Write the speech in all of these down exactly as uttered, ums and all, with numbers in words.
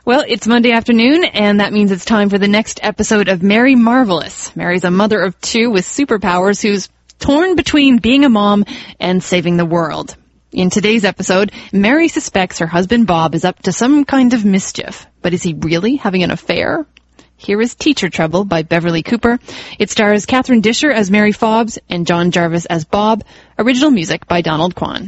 Well, it's Monday afternoon, and that means it's time for the next episode of Mary Marvelous. Mary's a mother of two with superpowers who's torn between being a mom and saving the world. In today's episode, Mary suspects her husband Bob is up to some kind of mischief. But is he really having an affair? Here is Teacher Trouble by Beverly Cooper. It stars Catherine Disher as Mary Fobbs and John Jarvis as Bob. Original music by Donald Kwan.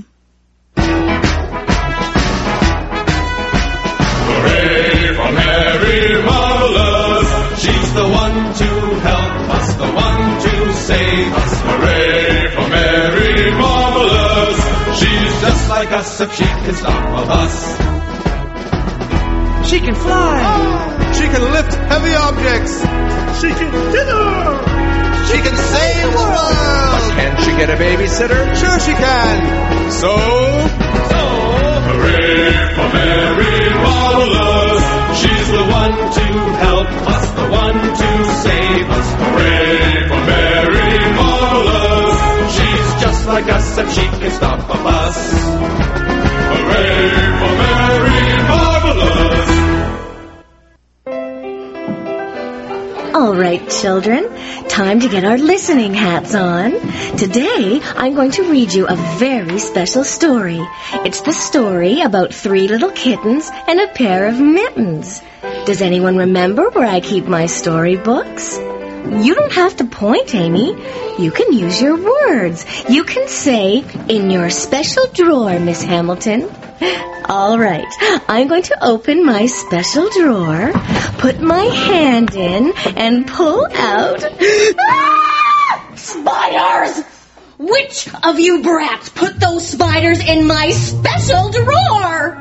Hooray for Mary Marvelous. She's the one to help us, the one to save us. Hooray for Mary Marvelous. She's just like us if she can stop a bus. She can fly. Oh. She can lift heavy objects. She can dither. She can save the world. But can she get a babysitter? Sure she can. So, so, hooray for Mary Marvelous. She's the one to help us, the one to save us. Hooray for Mary Marvelous. She's just like us if she can stop a bus. Hooray for Mary Marvelous. All right, children, time to get our listening hats on. Today, I'm going to read you a very special story. It's the story about three little kittens and a pair of mittens. Does anyone remember where I keep my storybooks? You don't have to point, Amy. You can use your words. You can say, in your special drawer, Miss Hamilton. All right, I'm going to open my special drawer, put my hand in, and pull out... Ah! Spiders! Which of you brats put those spiders in my special drawer?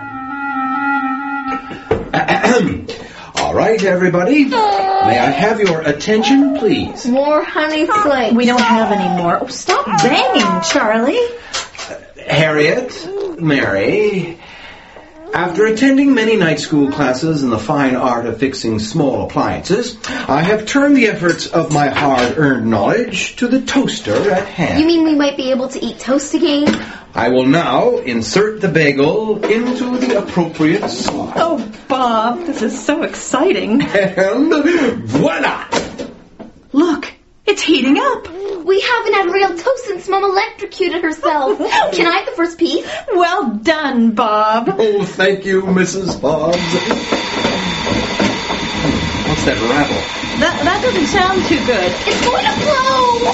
All right, everybody. May I have your attention, please? More honey flakes. We don't have any more. Oh, stop banging, Charlie. Uh, Harriet, Mary, after attending many night school classes in the fine art of fixing small appliances, I have turned the efforts of my hard-earned knowledge to the toaster at hand. You mean we might be able to eat toast again? I will now insert the bagel into the appropriate slot. Oh, Bob, this is so exciting. And voila! Look, it's heating up. We haven't had real toast since Mom electrocuted herself. Can I have the first piece? Well done, Bob. Oh, thank you, Missus Fobbs. What's that rattle? That, that doesn't sound too good. It's going to blow!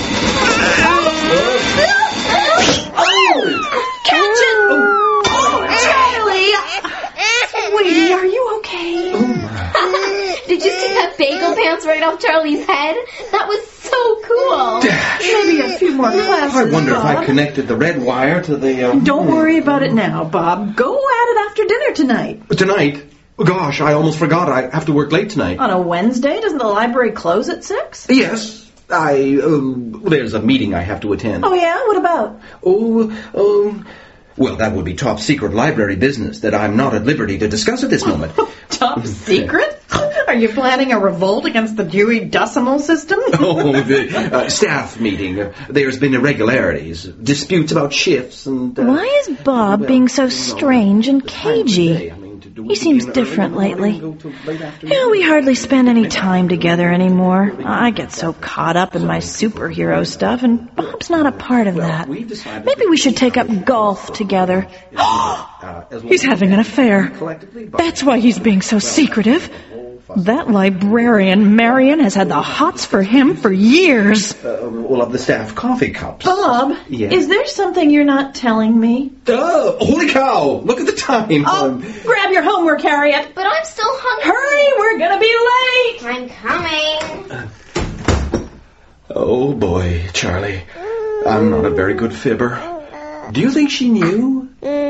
Oh! Catch it! Oh, Charlie! Sweetie, are you okay? Did you see that bagel bounce right off Charlie's head? That was so cool. Maybe a few more classes, I wonder Bob. if I connected the red wire to the... Um, Don't worry about it now, Bob. Go at it after dinner tonight. Tonight? Gosh, I almost forgot. I have to work late tonight. On a Wednesday? Doesn't the library close at six? Yes. I... Um, there's a meeting I have to attend. Oh, yeah? What about? Oh, um... Well, that would be top secret library business that I'm not at liberty to discuss at this moment. Top secret? Are you planning a revolt against the Dewey Decimal System? Oh, the uh, staff meeting. Uh, there's been irregularities, disputes about shifts, and... Uh, Why is Bob well, being so you know, strange and cagey? He seems different lately. Yeah, we hardly spend any time together anymore. I get so caught up in my superhero stuff, and Bob's not a part of that. Maybe we should take up golf together. He's having an affair. That's why he's being so secretive. That librarian, Marion, has had the hots for him for years. Uh, well, of the staff coffee cups. Bob, yes. Is there something you're not telling me? Oh, holy cow! Look at the time. Oh, um, grab your homework, Harriet. But I'm still hungry. Hurry, we're gonna be I'm coming. Oh, boy, Charlie. I'm not a very good fibber. Do you think she knew?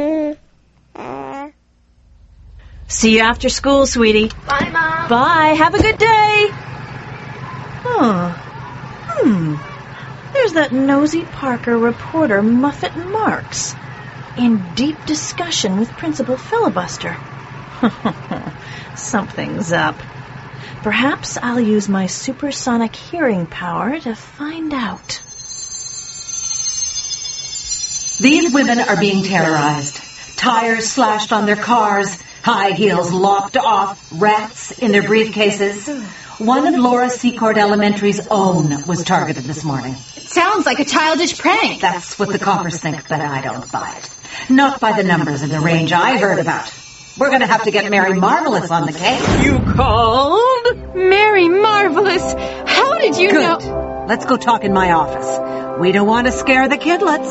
See you after school, sweetie. Bye, Mom. Bye. Have a good day. Oh. Hmm. There's that nosy Parker reporter, Muffet Marks, in deep discussion with Principal Filibuster. Something's up. Perhaps I'll use my supersonic hearing power to find out. These women are being terrorized. Tires slashed on their cars, high heels lopped off, rats in their briefcases. One of Laura Secord Elementary's own was targeted this morning. Sounds like a childish prank. That's what the coppers think, but I don't buy it. Not by the numbers and the range I heard about. We're going to have to get Mary Marvelous on the case. You called? Mary Marvelous? How did you Good. know? Let's go talk in my office. We don't want to scare the kidlets.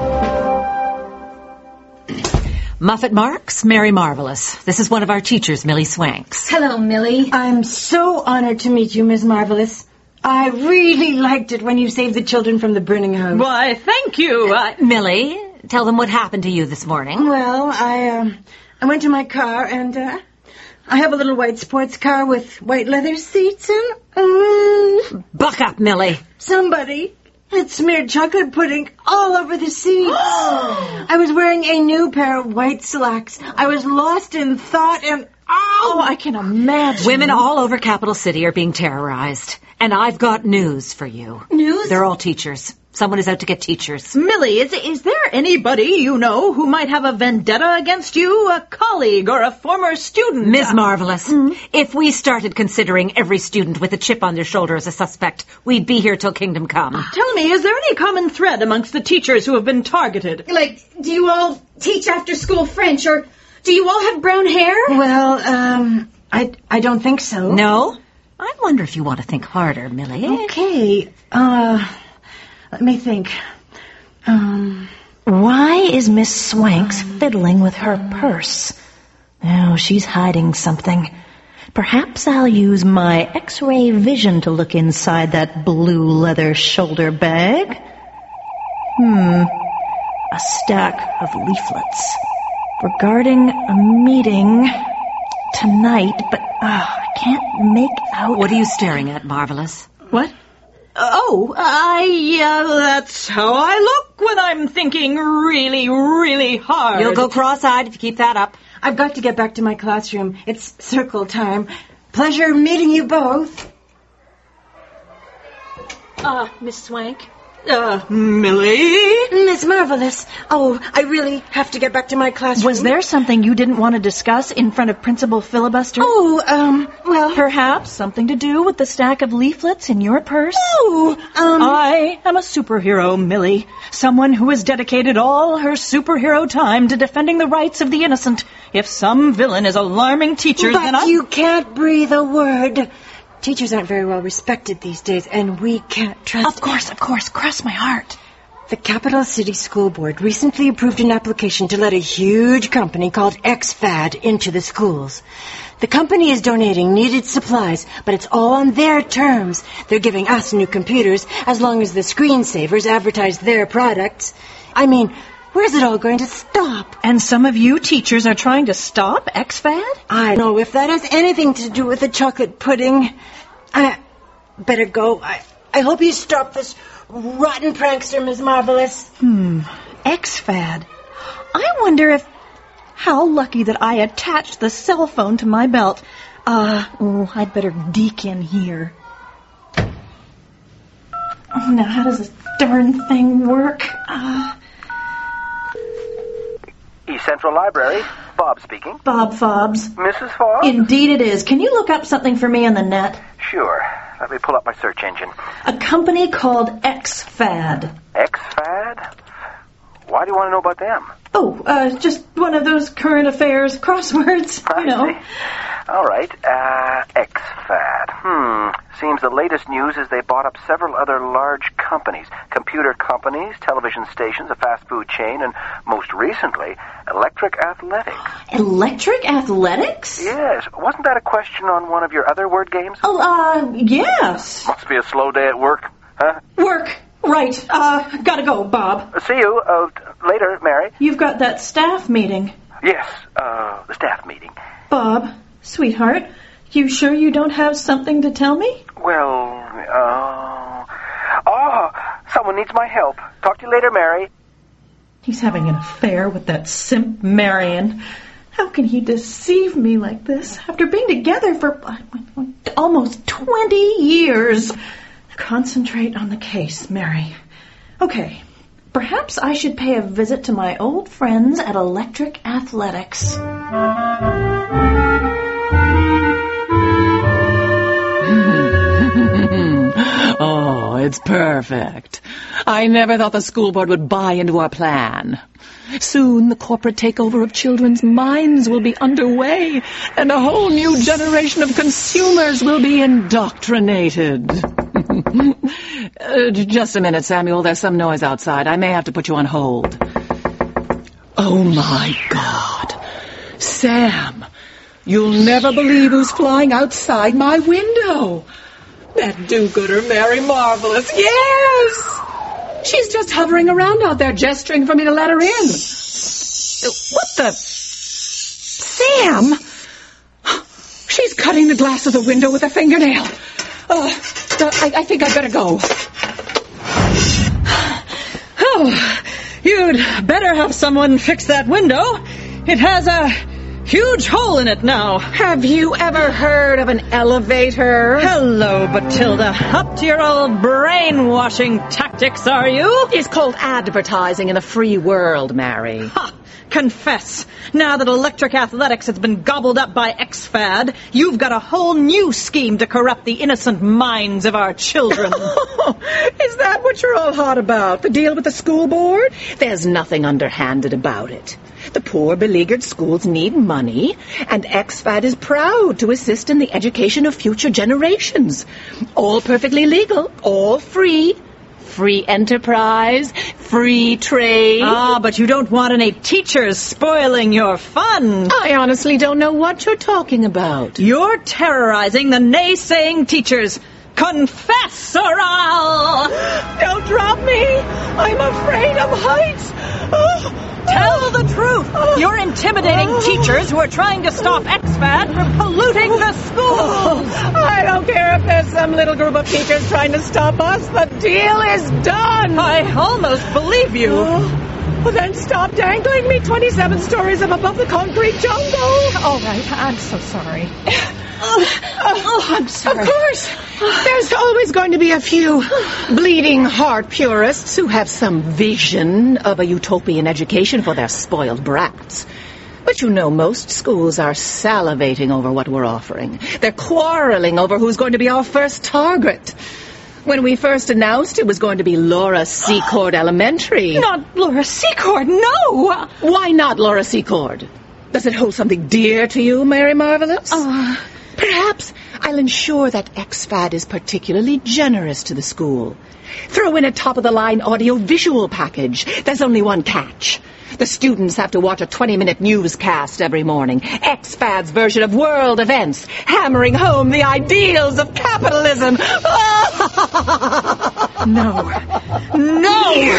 Muffet Marks, Mary Marvelous. This is one of our teachers, Millie Swanks. Hello, Millie. I'm so honored to meet you, Miss Marvelous. I really liked it when you saved the children from the burning house. Why, thank you. Uh, Millie, tell them what happened to you this morning. Well, I, um, I went to my car and, uh, I have a little white sports car with white leather seats and, um, Buck up, Millie. somebody had smeared chocolate pudding all over the seats. I was wearing a new pair of white slacks. I was lost in thought and, oh, I can imagine. Women all over Capital City are being terrorized. And I've got news for you. News? They're all teachers. Someone is out to get teachers. Millie, is, is there anybody you know who might have a vendetta against you? A colleague or a former student? Miz Marvelous, mm-hmm. If we started considering every student with a chip on their shoulder as a suspect, we'd be here till kingdom come. Tell me, is there any common thread amongst the teachers who have been targeted? Like, do you all teach after-school French, or do you all have brown hair? Well, um, I, I don't think so. No? I wonder if you want to think harder, Millie. Okay, uh, let me think. Um, why is Miss Swanks fiddling with her purse? Oh, she's hiding something. Perhaps I'll use my X-ray vision to look inside that blue leather shoulder bag. Hmm, a stack of leaflets regarding a meeting tonight, but uh, I can't make out. What are you staring at, Marvelous? What? Oh, I, uh, that's how I look when I'm thinking really, really hard. You'll go cross-eyed if you keep that up. I've got to get back to my classroom. It's circle time. Pleasure meeting you both. Uh, Miss Swank? Uh, Millie? Miss Marvelous. Oh, I really have to get back to my classroom. Was there something you didn't want to discuss in front of Principal Filibuster? Oh, um, well... Perhaps something to do with the stack of leaflets in your purse? Oh, um... I am a superhero, Millie. Someone who has dedicated all her superhero time to defending the rights of the innocent. If some villain is alarming teachers, but then I... But you can't breathe a word. Teachers aren't very well respected these days, and we can't trust... Of course, of course. Cross my heart. The Capital City School Board recently approved an application to let a huge company called X F A D into the schools. The company is donating needed supplies, but it's all on their terms. They're giving us new computers as long as the screensavers advertise their products. I mean, where's it all going to stop? And some of you teachers are trying to stop X F A D? I don't know if that has anything to do with the chocolate pudding. I better go. I, I hope you stop this rotten prankster, Miss Marvelous. Hmm. X F A D. I wonder if... How lucky that I attached the cell phone to my belt. Uh, oh, I'd better deke in here. Now, how does this darn thing work? Uh... East Central Library. Bob speaking. Bob Fobbs. Missus Fobbs? Indeed it is. Can you look up something for me on the net? Sure. Let me pull up my search engine. A company called X F A D. X F A D? Why do you want to know about them? Oh, uh, just one of those current affairs crosswords, you I know. See. All right. Uh, X F A D. Hmm. Seems the latest news is they bought up several other large companies. Computer companies, television stations, a fast food chain, and most recently, Electric Athletics. Electric Athletics? Yes. Wasn't that a question on one of your other word games? Oh, uh, yes. Must be a slow day at work, huh? Work. Right. Uh, gotta go, Bob. See you uh, later, Mary. You've got that staff meeting. Yes, uh, the staff meeting. Bob, sweetheart, you sure you don't have something to tell me? Well, uh... Oh, someone needs my help. Talk to you later, Mary. He's having an affair with that simp Marion. How can he deceive me like this after being together for almost twenty years? Concentrate on the case, Mary. Okay, Perhaps I should pay a visit to my old friends at Electric Athletics. Oh, it's perfect. I never thought the school board would buy into our plan. Soon the corporate takeover of children's minds will be underway, and a whole new generation of consumers will be indoctrinated. uh, just a minute, Samuel. There's some noise outside. I may have to put you on hold. Oh, my God. Sam, you'll never believe who's flying outside my window. That do-gooder Mary Marvelous. Yes! She's just hovering around out there, gesturing for me to let her in. What the? Sam! She's cutting the glass of the window with a fingernail. Uh, I, I think I'd better go. Oh, you'd better have someone fix that window. It has a huge hole in it now. Have you ever heard of an elevator? Hello, Batilda. Up to your old brainwashing tactics, are you? It's called advertising in a free world, Mary. Ha! Confess. Now that Electric Athletics has been gobbled up by X FAD, you've got a whole new scheme to corrupt the innocent minds of our children. Is that what you're all hot about? The deal with the school board? There's nothing underhanded about it. The poor, beleaguered schools need money, and X FAD is proud to assist in the education of future generations. All perfectly legal, all free. Free enterprise, free trade. Ah, but you don't want any teachers spoiling your fun. I honestly don't know what you're talking about. You're terrorizing the naysaying teachers. Confess, or I'll... Don't drop me. I'm afraid of heights. Oh. Tell the truth. Oh. You're intimidating oh. teachers who are trying to stop X FAD from polluting oh. the schools. Oh. I don't care if there's some little group of teachers trying to stop us. The deal is done. I almost believe you. Oh. Well, then stop dangling me twenty-seven stories up above the concrete jungle. All right, I'm so sorry. Oh, oh, I'm sorry. Of course. There's always going to be a few bleeding heart purists who have some vision of a utopian education for their spoiled brats. But you know, most schools are salivating over what we're offering. They're quarreling over who's going to be our first target. When we first announced it was going to be Laura Secord Elementary. Not Laura Secord, no! Why not Laura Secord? Does it hold something dear to you, Mary Marvelous? Uh... Perhaps I'll ensure that X FAD is particularly generous to the school. Throw in a top-of-the-line audio-visual package. There's only one catch. The students have to watch a twenty-minute newscast every morning. X FAD's version of world events, hammering home the ideals of capitalism. No. No!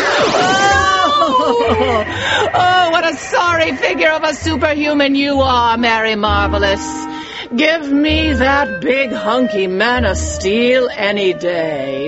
Oh! Oh, what a sorry figure of a superhuman you are, Mary Marvelous. Give me that big hunky man of steel any day.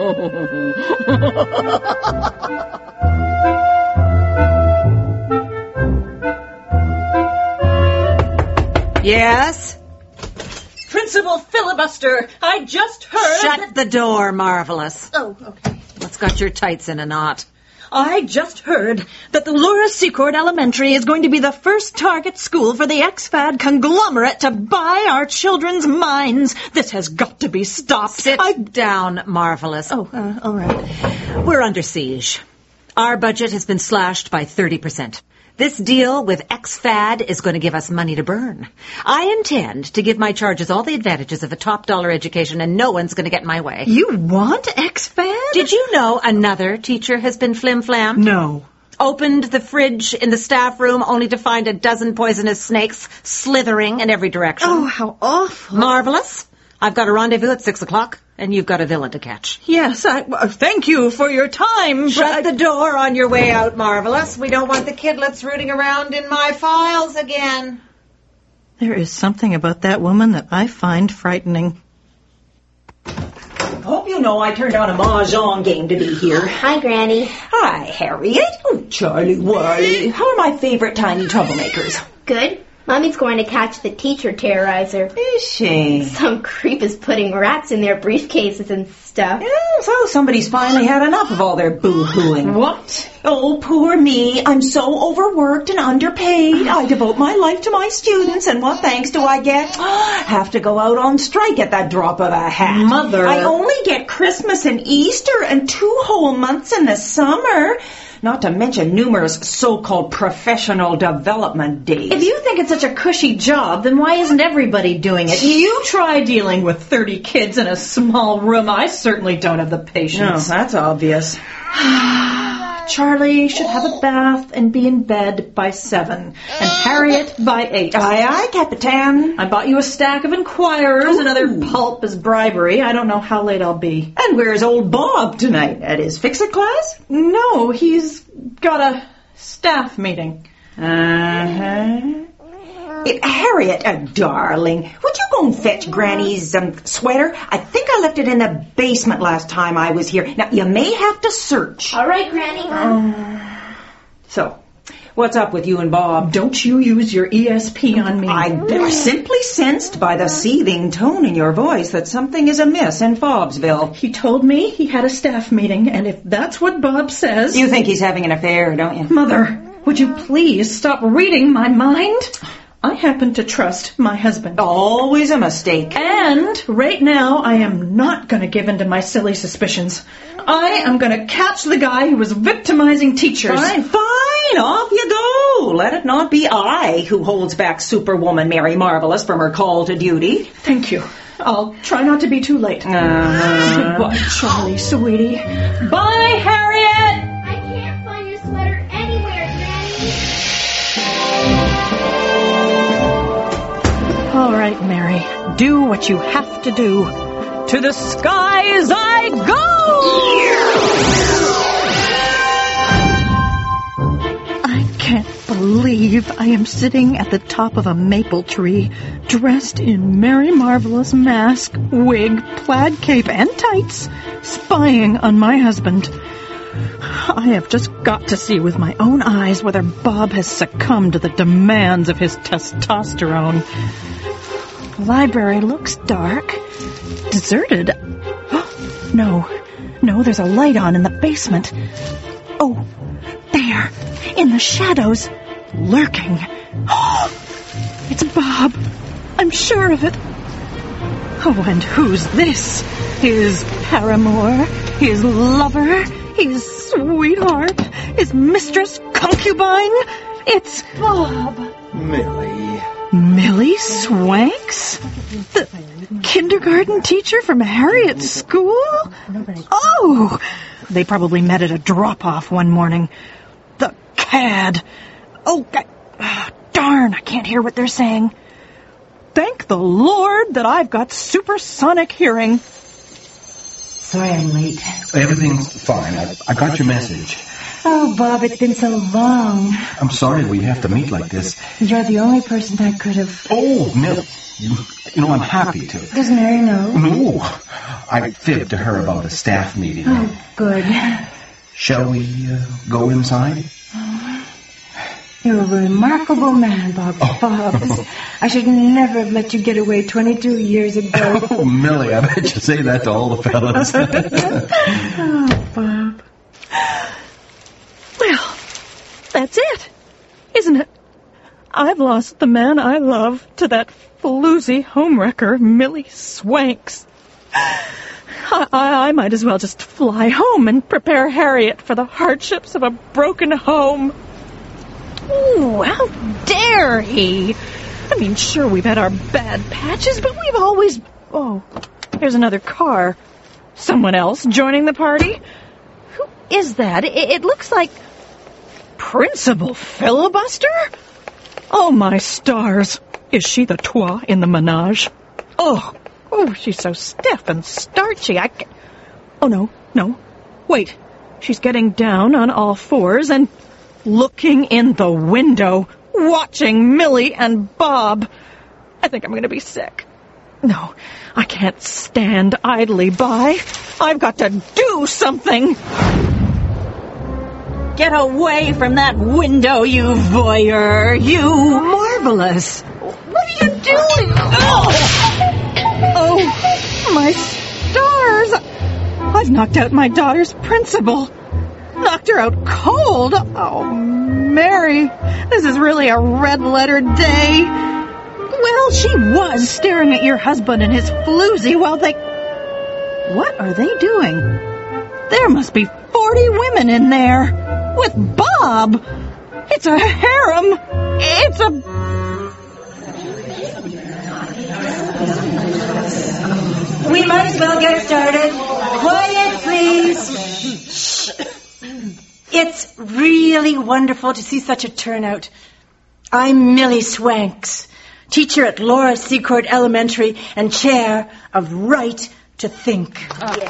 Yes? Principal Filibuster, I just heard... Shut the door, Marvelous. Oh, okay. What's got your tights in a knot? I just heard that the Laura Secord Elementary is going to be the first target school for the X FAD conglomerate to buy our children's minds. This has got to be stopped. Sit I... down, Marvelous. Oh, uh, all right. We're under siege. Our budget has been slashed by thirty percent. This deal with X FAD is going to give us money to burn. I intend to give my charges all the advantages of a top-dollar education, and no one's going to get in my way. You want X FAD? Did you know another teacher has been flim-flammed? No. Opened the fridge in the staff room only to find a dozen poisonous snakes slithering in every direction. Oh, how awful. Marvelous. I've got a rendezvous at six o'clock, and you've got a villain to catch. Yes, I, uh, thank you for your time. Shut the door on your way out, Marvelous. We don't want the kidlets rooting around in my files again. There is something about that woman that I find frightening. Hope you know I turned down a mahjong game to be here. Hi, Granny. Hi, Harriet. Oh, Charlie Wiley. How are my favorite tiny troublemakers? Good. Mommy's going to catch the teacher terrorizer. Is she? Some creep is putting rats in their briefcases and stuff. Yeah, so somebody's finally had enough of all their boo-hooing. What? Oh, poor me. I'm so overworked and underpaid. I devote my life to my students, and what thanks do I get? Have to go out on strike at that drop of a hat. Mother. I only get Christmas and Easter and two whole months in the summer. Not to mention numerous so-called professional development days. If you think it's such a cushy job, then why isn't everybody doing it? You try dealing with thirty kids in a small room. I certainly don't have the patience. No, that's obvious. Charlie should have a bath and be in bed by seven, and Harriet by eight. Aye, aye, Capitan. I bought you a stack of Inquirers and other pulp as bribery. I don't know how late I'll be. And where's old Bob tonight? At his fix-it class? No, he's got a staff meeting. Uh-huh. Eh, Harriet, uh, darling, would you go and fetch Granny's um, sweater? I think I left it in the basement last time I was here. Now, you may have to search. All right, Granny. Um, so, what's up with you and Bob? Don't you use your E S P on me. I, I simply sensed by the seething tone in your voice that something is amiss in Fobbsville. He told me he had a staff meeting, and if that's what Bob says... You think he's having an affair, don't you? Mother, would you please stop reading my mind? I happen to trust my husband. Always a mistake. And right now, I am not going to give in to my silly suspicions. I am going to catch the guy who was victimizing teachers. Fine, fine, off you go. Let it not be I who holds back Superwoman Mary Marvelous from her call to duty. Thank you. I'll try not to be too late. Uh-huh. Goodbye, Charlie, sweetie. Bye, Harriet! I can't find your sweater anywhere, Granny. All right, Mary, do what you have to do. To the skies I go! I can't believe I am sitting at the top of a maple tree, dressed in Mary Marvelous mask, wig, plaid cape, and tights, spying on my husband. I have just got to see with my own eyes whether Bob has succumbed to the demands of his testosterone. The library looks dark. Deserted. No, no, there's a light on in the basement. Oh, there, in the shadows, lurking. It's Bob. I'm sure of it. Oh, and who's this? His paramour, his lover, his sweetheart, his mistress, concubine? It's Bob. Millie. Millie Swanks? The kindergarten teacher from Harriet's school? Oh! They probably met at a drop-off one morning. The cad. Oh, I, oh, darn, I can't hear what they're saying. Thank the Lord that I've got supersonic hearing. Sorry I'm late. Everything's fine. I, I got your message. Oh, Bob, it's been so long. I'm sorry we have to meet like this. You're the only person I could have... Oh, Millie. You, you know, I'm happy to. Does Mary know? No. I fibbed to her about a staff meeting. Oh, good. Shall we uh, go inside? You're a remarkable man, Bob. Oh. Bob. I should never have let you get away twenty-two years ago. Oh, Millie, I bet you say that to all the fellas. Oh, Bob. Well, that's it, isn't it? I've lost the man I love to that floozy homewrecker, Millie Swanks. I, I, I might as well just fly home and prepare Harriet for the hardships of a broken home. Ooh, how dare he? I mean, sure, we've had our bad patches, but we've always... Oh, there's another car. Someone else joining the party? Who is that? It, it looks like... Principal Filibuster? Oh, my stars. Is she the toi in the menage? Oh, oh, she's so stiff and starchy. I can't... Oh, no, no. Wait. She's getting down on all fours and looking in the window, watching Millie and Bob. I think I'm going to be sick. No, I can't stand idly by. I've got to do something. Get away from that window, you voyeur, you... Marvelous! What are you doing? Oh! Oh, my stars! I've knocked out my daughter's principal. Knocked her out cold. Oh, Mary, this is really a red-letter day. Well, she was staring at your husband and his floozy while they... What are they doing? There must be forty women in there. With Bob. It's a harem. It's a... We might as well get started. Quiet, please. It's really wonderful to see such a turnout. I'm Millie Swanks, teacher at Laura Secord Elementary and chair of Right to Think. Oh.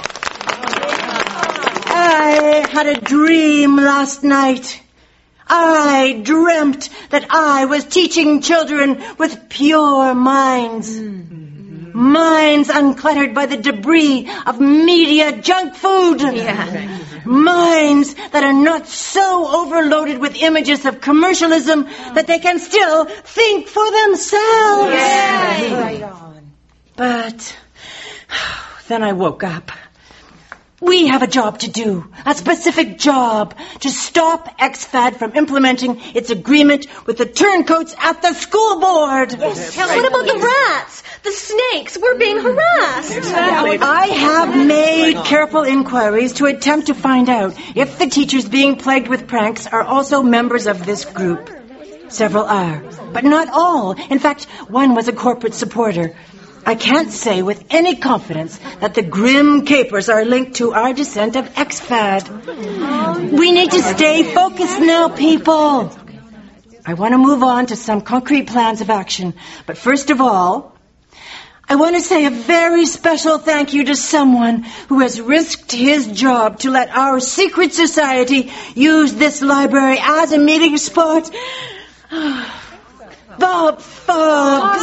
I had a dream last night. I dreamt that I was teaching children with pure minds. Mm. Minds uncluttered by the debris of media junk food. Yeah. Minds that are not so overloaded with images of commercialism that they can still think for themselves. Yeah. Right on. But then I woke up. We have a job to do, a specific job, to stop X FAD from implementing its agreement with the turncoats at the school board. Yes. What about the rats, the snakes? We're being harassed. Exactly. I have made careful inquiries to attempt to find out if the teachers being plagued with pranks are also members of this group. Several are, but not all. In fact, one was a corporate supporter. I can't say with any confidence that the grim capers are linked to our descent of X FAD. We need to stay focused now, people. I want to move on to some concrete plans of action. But first of all, I want to say a very special thank you to someone who has risked his job to let our secret society use this library as a meeting spot. Bob Fobbs.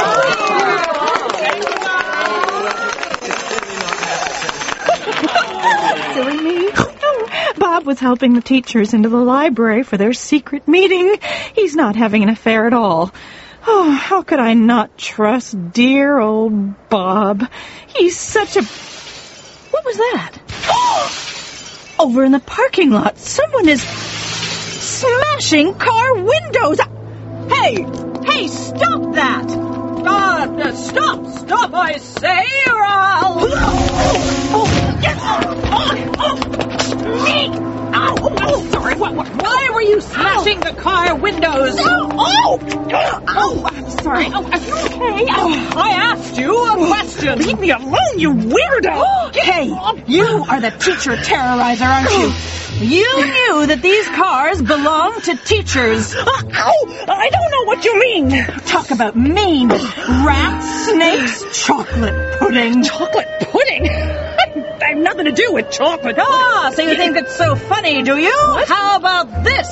Silly me. Bob was helping the teachers into the library for their secret meeting. He's not having an affair at all. Oh, how could I not trust dear old Bob? He's such a... What was that? Over in the parking lot, someone is smashing car windows. Hey! Hey, stop that! Uh, stop! Stop, I say, or I'll... Oh, oh, yes. oh, oh, me! Ow, oh, oh, sorry, what, what? Why were you smashing Ow. the car windows? Oh, oh, oh, I'm sorry. Oh, are you okay? Oh, I asked you a question. Leave me alone, you weirdo! Hey, you are the teacher terrorizer, aren't you? You knew that these cars belong to teachers. Uh, ow! I don't know what you mean. Talk about mean. Rats, snakes, chocolate pudding. Chocolate pudding? I have nothing to do with chocolate pudding. Ah, so you think it's so funny, do you? What? How about this?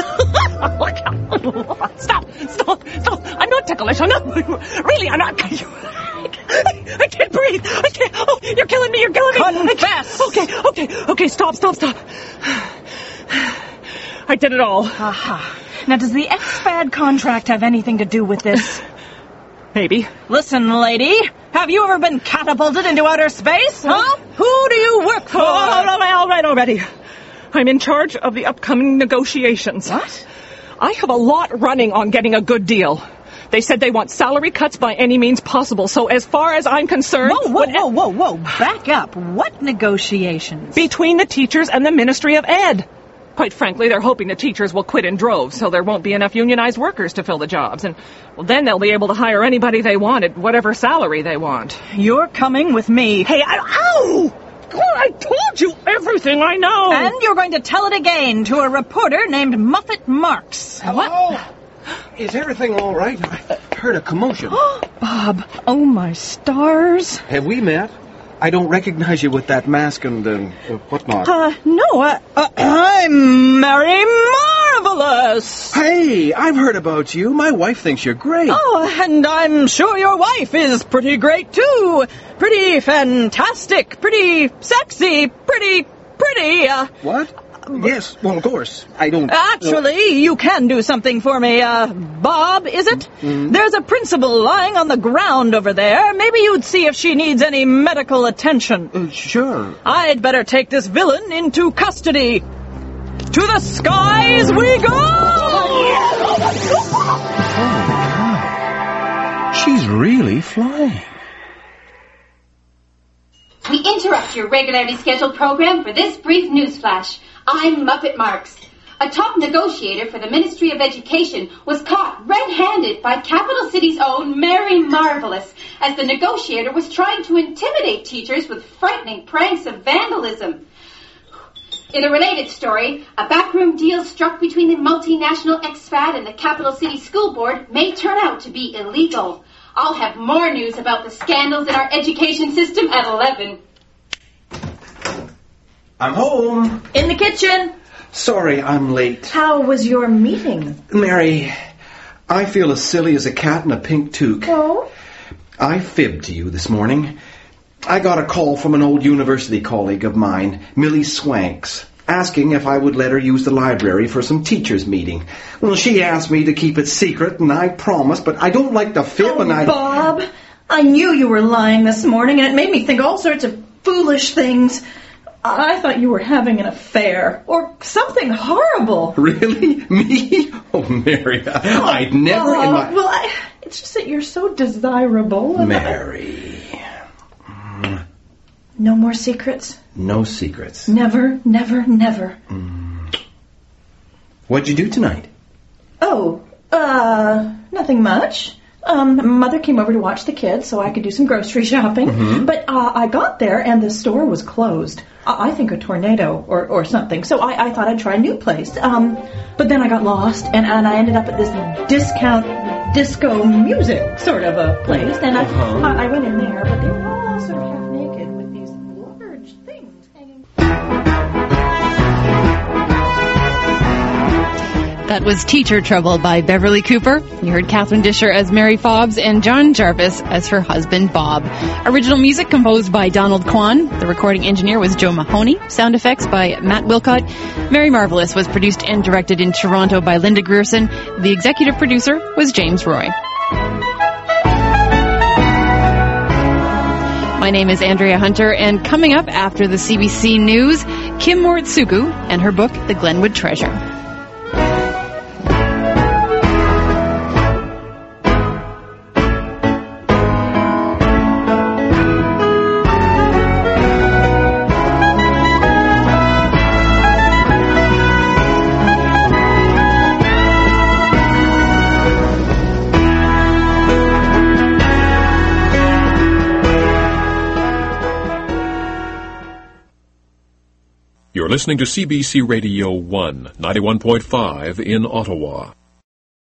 Stop, stop, stop. I'm not ticklish. I'm not. Really, I'm not. I, I can't breathe. I can't. Oh, you're killing me. You're killing me. Confess. Okay, okay, okay. Stop, stop, stop. I did it all. Aha. Now, does the X FAD contract have anything to do with this? Maybe. Listen, lady, have you ever been catapulted into outer space, huh? Who do you work for? Oh, all right, all right, already. I'm in charge of the upcoming negotiations. What? I have a lot running on getting a good deal. They said they want salary cuts by any means possible, so as far as I'm concerned... Whoa, whoa, whoa, whoa, whoa, back up. What negotiations? Between the teachers and the Ministry of Ed. Quite frankly, they're hoping the teachers will quit in droves, so there won't be enough unionized workers to fill the jobs. And well, then they'll be able to hire anybody they want at whatever salary they want. You're coming with me. Hey, I, ow! I told you everything I know. And you're going to tell it again to a reporter named Muffet Marks. Hello? What? Is everything all right? I heard a commotion. Bob, oh my stars. Have we met? I don't recognize you with that mask and uh, whatnot. Uh, no, uh, uh, I'm Mary Marvelous. Hey, I've heard about you. My wife thinks you're great. Oh, and I'm sure your wife is pretty great, too. Pretty fantastic, pretty sexy, pretty, pretty, uh... What? Yes, well, of course. I don't... Actually, you can do something for me. Uh, Bob, is it? Mm-hmm. There's a principal lying on the ground over there. Maybe you'd see if she needs any medical attention. Uh, sure. I'd better take this villain into custody. To the skies we go! Oh, she's really flying. We interrupt your regularly scheduled program for this brief news flash. I'm Muppet Marks. A top negotiator for the Ministry of Education was caught red-handed by Capital City's own Mary Marvelous as the negotiator was trying to intimidate teachers with frightening pranks of vandalism. In a related story, a backroom deal struck between the multinational X FAD and the Capital City School Board may turn out to be illegal. I'll have more news about the scandals in our education system at eleven. I'm home. In the kitchen. Sorry, I'm late. How was your meeting? Mary, I feel as silly as a cat in a pink toque. Oh? I fibbed to you this morning. I got a call from an old university colleague of mine, Millie Swanks, asking if I would let her use the library for some teachers' meeting. Well, she asked me to keep it secret, and I promised, but I don't like to fib, oh, and I... Bob, I knew you were lying this morning, and it made me think all sorts of foolish things. I thought you were having an affair, or something horrible. Really? Me? Oh, Mary, I'd never oh, in my... Well, I, it's just that you're so desirable. Mary... No more secrets? No secrets. Never, never, never. Mm. What'd you do tonight? Oh, uh, nothing much. Um, Mother came over to watch the kids so I could do some grocery shopping. Mm-hmm. But uh, I got there and the store was closed. I, I think a tornado or, or something. So I, I thought I'd try a new place. Um, but then I got lost and, and I ended up at this discount disco music sort of a place. And I, uh-huh. I, I went in there, but they were all sort of half naked with these large things hanging. That was Teacher Trouble by Beverly Cooper. You heard Catherine Disher as Mary Fobbs and John Jarvis as her husband Bob. Original music composed by Donald Kwan. The recording engineer was Joe Mahoney. Sound effects by Matt Wilcott. Mary Marvelous was produced and directed in Toronto by Linda Grierson. The executive producer was James Roy. My name is Andrea Hunter, and coming up after the C B C News, Kim Moritsuku and her book, The Glenwood Treasure. You're listening to C B C Radio one, ninety-one point five in Ottawa.